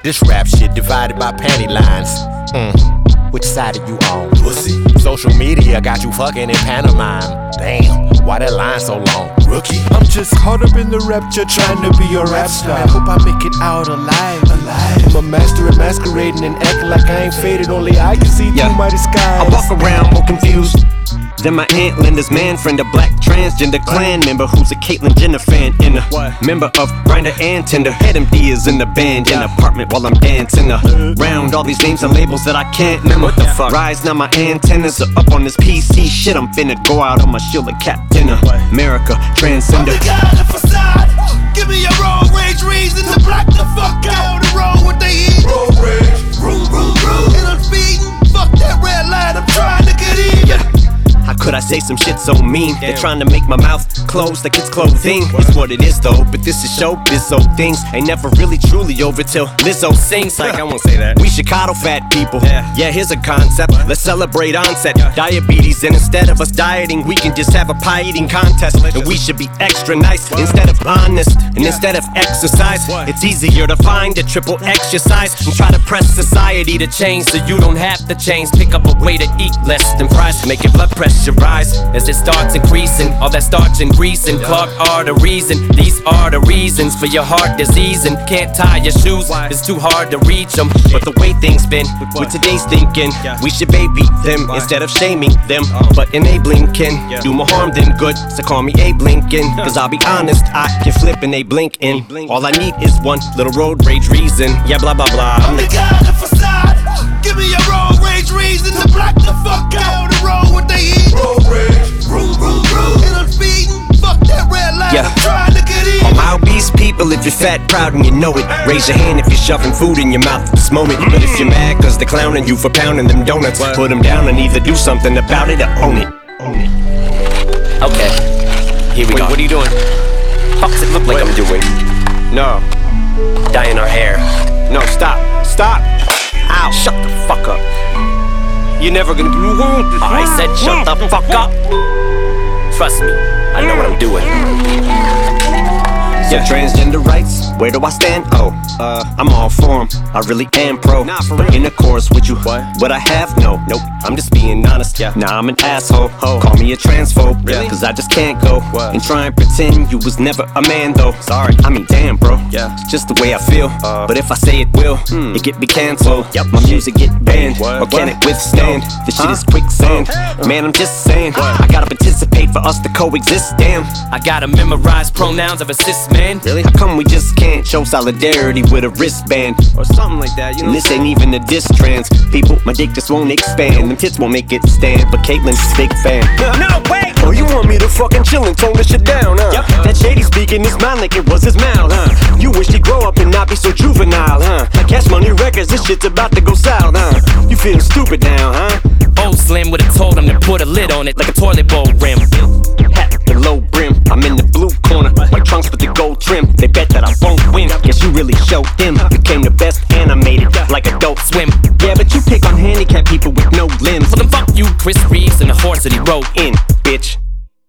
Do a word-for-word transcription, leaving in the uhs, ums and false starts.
This rap shit divided by panty lines. Mm. Which side are you on? Pussy. Social media got you fucking in pantomime. Damn, why that line so long? Rookie. I'm just caught up in the rapture, trying to be a rap star. I hope I make it out alive. alive. I'm a master at masquerading and acting like I ain't faded. Only I can see yeah. through my disguise. I walk around more confused than my Aunt Linda's man friend, a black transgender clan member who's a Caitlyn Jenner fan and a what? member of Grindr and Tinder. Had M D is in the band in an apartment while I'm dancing around all these names and labels that I can't remember. What the fuck? Rise, now my antennas are up on this P C shit. I'm finna go out on my shield like Captain America, transcender. I'm the guy on the facade. Give me a road rage reason to block the fuck out the road what they eat. Road rage, room, room, room. And I'm speeding. Fuck that red light. I'm trying to get in. Yeah. How could I say some shit so mean? They're trying to make my mouth close like it's clothing. It's what it is though, but this is showbiz, so things ain't never really truly over till Lizzo sings. Like I won't say that. We should coddle fat people. Yeah, here's a concept. Let's celebrate onset diabetes, and instead of us dieting, we can just have a pie eating contest. And we should be extra nice instead of honest. And instead of exercise, it's easier to find a triple exercise and try to press society to change so you don't have to change. Pick up a way to eat less than fries, make your blood pressure rise as it starts increasing. All that starch and grease and clogged arteries, and these are the reasons for your heart disease. And can't tie your shoes, it's too hard to reach them. But the way things been with today's thinking, we should baby them instead of shaming them, but enabling can do more harm than good. So call me Abe Lincoln, cause I'll be honest, I can flip and they blink in. All I need is one little road rage reason. Yeah, blah blah blah. I'm the guy on the facade. Give me a road rage reason to block the fuck out the road what they eat. Road rage, room, room, room. And I'm speeding. Fuck that red light. Yeah. I'm trying to get in. All my obese people, if you're fat, proud, and you know it, raise your hand if you're shoving food in your mouth at this moment. But if you're mad cause they're clowning you for pounding them donuts, put them down and either do something about it or own it. Own it. Okay, here we Wait, go. What are you doing? Fuck's it look like Wait. I'm doing? No. Dyeing our hair. No, stop. Stop. Ow. Shut the fuck up. You're never gonna do it. I said shut the fuck up. Trust me, I know what I'm doing. Yeah, transgender rights, where do I stand? Oh, uh, I'm all for 'em. I really am pro. Nah, for real. Intercourse with you, what? What I have? No, nope. I'm just being honest. Yeah. Nah, I'm an asshole. Ho. Call me a transphobe. Really? Cause I just can't go what? and try and pretend you was never a man though. Sorry. I mean, damn, bro. Yeah. It's just the way I feel. Uh, but if I say it will, hmm. it get be canceled. Yep. My music get banned. What? Or can what? it withstand? No. This shit huh? is quicksand. Oh. Man, I'm just saying. What? I gotta participate for us to coexist. Damn. I gotta memorize pronouns of assist. Man. Really? How come we just can't show solidarity with a wristband or something like that? You know, and this ain't even a diss trans people. My dick just won't expand, them tits won't make it stand. But Caitlyn's a big fan. No, wait! Oh, you want me to fucking chill and tone this shit down, huh? Yep. That shady speaking his mind like it was his mouth, huh? You wish he'd grow up and not be so juvenile, huh? Cash Money Records, this shit's about to go south, huh? You feel stupid now, huh? Old Slim would've told him to put a lid on it like a toilet bowl rim. Hat the low brim, I'm in the blue corner. White trunks with the gold trim. They bet that I won't win. Guess you really showed them. Became the best animated, like Adult Swim. Yeah, but you pick on handicapped people with no limbs. Well then fuck you, Chris Reeves, and the horse that he rode in, bitch.